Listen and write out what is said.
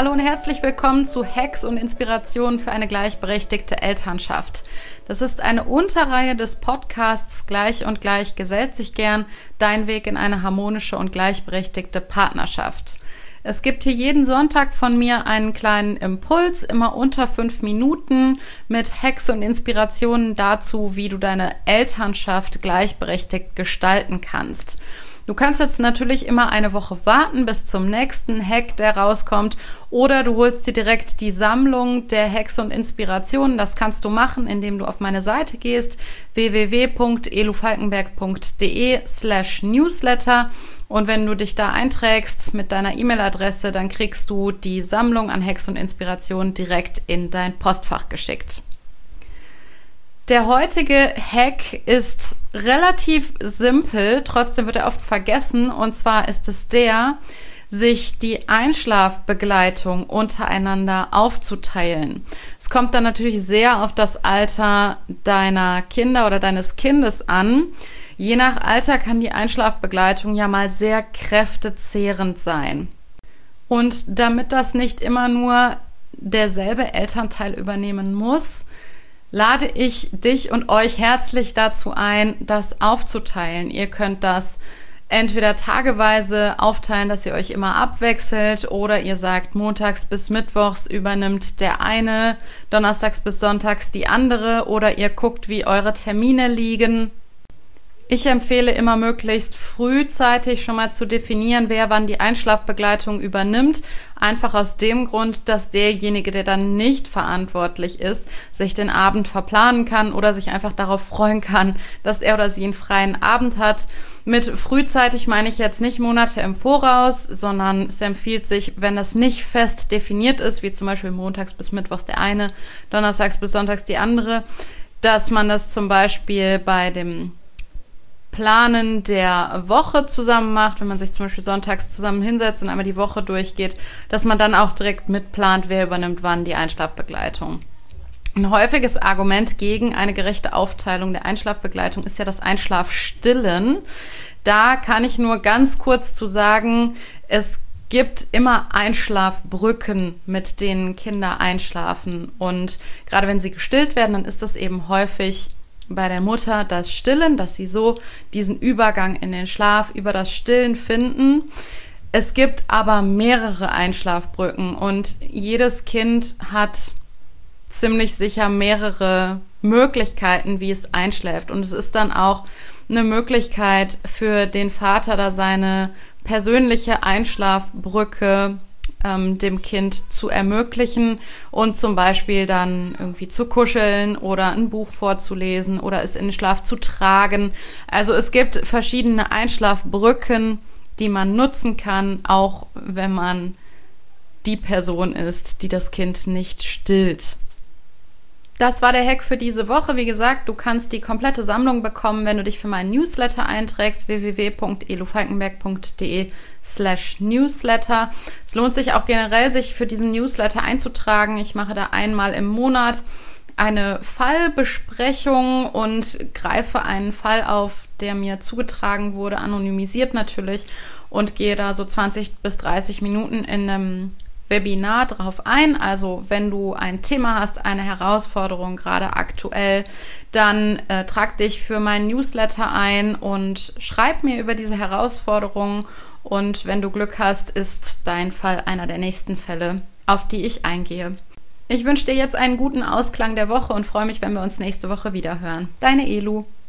Hallo und herzlich willkommen zu Hacks und Inspirationen für eine gleichberechtigte Elternschaft. Das ist eine Unterreihe des Podcasts Gleich und Gleich gesellt sich gern, dein Weg in eine harmonische und gleichberechtigte Partnerschaft. Es gibt hier jeden Sonntag von mir einen kleinen Impuls, immer unter 5 Minuten, mit Hacks und Inspirationen dazu, wie du deine Elternschaft gleichberechtigt gestalten kannst. Du kannst jetzt natürlich immer eine Woche warten bis zum nächsten Hack, der rauskommt, oder du holst dir direkt die Sammlung der Hacks und Inspirationen. Das kannst du machen, indem du auf meine Seite gehst, www.elufalkenberg.de/newsletter. Und wenn du dich da einträgst mit deiner E-Mail-Adresse, dann kriegst du die Sammlung an Hacks und Inspirationen direkt in dein Postfach geschickt. Der heutige Hack ist relativ simpel, trotzdem wird er oft vergessen. Und zwar ist es sich die Einschlafbegleitung untereinander aufzuteilen. Es kommt dann natürlich sehr auf das Alter deiner Kinder oder deines Kindes an. Je nach Alter kann die Einschlafbegleitung ja mal sehr kräftezehrend sein. Und damit das nicht immer nur derselbe Elternteil übernehmen muss, lade ich dich und euch herzlich dazu ein, das aufzuteilen. Ihr könnt das entweder tageweise aufteilen, dass ihr euch immer abwechselt, oder ihr sagt, montags bis mittwochs übernimmt der eine, donnerstags bis sonntags die andere, oder ihr guckt, wie eure Termine liegen. Ich empfehle immer möglichst frühzeitig schon mal zu definieren, wer wann die Einschlafbegleitung übernimmt. Einfach aus dem Grund, dass derjenige, der dann nicht verantwortlich ist, sich den Abend verplanen kann oder sich einfach darauf freuen kann, dass er oder sie einen freien Abend hat. Mit frühzeitig meine ich jetzt nicht Monate im Voraus, sondern es empfiehlt sich, wenn das nicht fest definiert ist, wie zum Beispiel montags bis mittwochs der eine, donnerstags bis sonntags die andere, dass man das zum Beispiel bei dem Planen der Woche zusammen macht, wenn man sich zum Beispiel sonntags zusammen hinsetzt und einmal die Woche durchgeht, dass man dann auch direkt mitplant, wer übernimmt wann die Einschlafbegleitung. Ein häufiges Argument gegen eine gerechte Aufteilung der Einschlafbegleitung ist ja das Einschlafstillen. Da kann ich nur ganz kurz zu sagen, es gibt immer Einschlafbrücken, mit denen Kinder einschlafen. Und gerade wenn sie gestillt werden, dann ist das eben häufig bei der Mutter das Stillen, dass sie so diesen Übergang in den Schlaf über das Stillen finden. Es gibt aber mehrere Einschlafbrücken und jedes Kind hat ziemlich sicher mehrere Möglichkeiten, wie es einschläft. Und es ist dann auch eine Möglichkeit für den Vater, da seine persönliche Einschlafbrücke dem Kind zu ermöglichen und zum Beispiel dann irgendwie zu kuscheln oder ein Buch vorzulesen oder es in den Schlaf zu tragen. Also es gibt verschiedene Einschlafbrücken, die man nutzen kann, auch wenn man die Person ist, die das Kind nicht stillt. Das war der Hack für diese Woche. Wie gesagt, du kannst die komplette Sammlung bekommen, wenn du dich für meinen Newsletter einträgst, www.elufalkenberg.de/newsletter. Es lohnt sich auch generell, sich für diesen Newsletter einzutragen. Ich mache da einmal im Monat eine Fallbesprechung und greife einen Fall auf, der mir zugetragen wurde, anonymisiert natürlich, und gehe da so 20 bis 30 Minuten in einem Webinar drauf ein. Also wenn du ein Thema hast, eine Herausforderung, gerade aktuell, dann trag dich für meinen Newsletter ein und schreib mir über diese Herausforderung. Und wenn du Glück hast, ist dein Fall einer der nächsten Fälle, auf die ich eingehe. Ich wünsche dir jetzt einen guten Ausklang der Woche und freue mich, wenn wir uns nächste Woche wieder hören. Deine Elu.